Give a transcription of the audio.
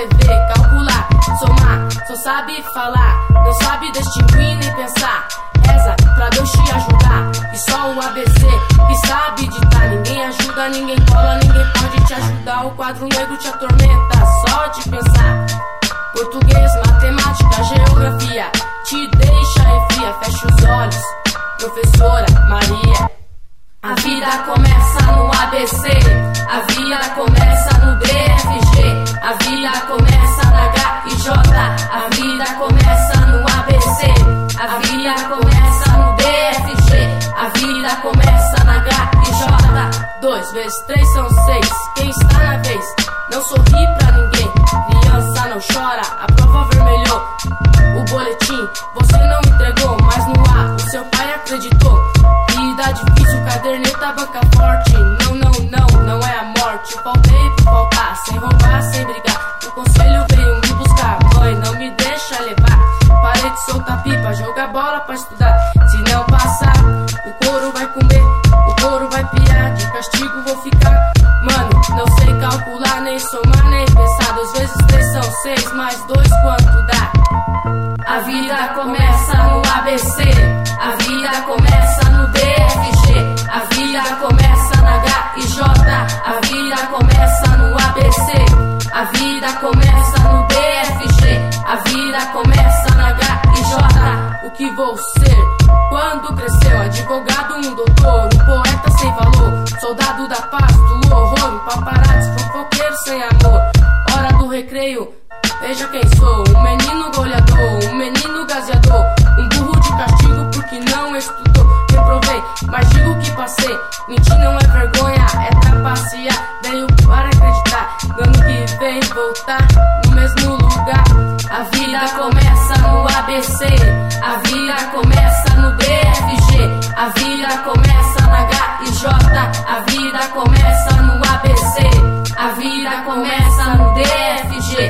escrever, calcular, somar, só sabe falar, não sabe distinguir nem pensar. Reza pra Deus te ajudar, e só o ABC que sabe ditar. Ninguém ajuda, ninguém cola, ninguém pode te ajudar. O quadro negro te atormenta só de pensar. Português, matemática, geografia te deixa em fria, fecha os olhos, professora Maria. A vida começa no ABC, a vida começa no DFG, a vida começa na H e J, a vida começa no ABC, a vida começa no DFG, a vida começa na H e J. 2 vezes 3 são 6, quem está na vez não sorri pra ninguém. Criança não chora, a prova vermelhou. O boletim você não entregou, mas no ar o seu pai acreditou. Vida difícil, caderneta, banca forte. Não, não, não, não é a morte. Faltei por faltar, sem roubar, sem brigar. O conselho veio me buscar. Mãe, não me deixa levar. Parei de soltar pipa, jogar bola pra estudar. Se não passar, o couro vai comer, o couro vai piar. De castigo vou ficar. Mano, não sei calcular, nem somar, nem pensar. 2 vezes 3 são 6, mais 2 quanto dá? A vida começa no ABC, a vida começa no DFG, a vida começa na H e J, a vida começa no ABC, a vida começa no DFG, a vida começa na H e J. O que vou ser quando crescer? Um advogado, um doutor, um poeta sem valor, soldado da paz, do horror, um paparazzi, fofoqueiro sem amor. Hora do recreio, veja quem sou, um menino goleador, um menino gazeador, um burro de castigo porque não estudou. Reprovei, mas digo que passei, mentir não é vergonha, é trapacear. Veio para acreditar, no ano que vem voltar no mesmo lugar. A vida começa no ABC, a vida começa no DFG, a vida começa na H e J, a vida começa no ABC, a vida começa no DFG.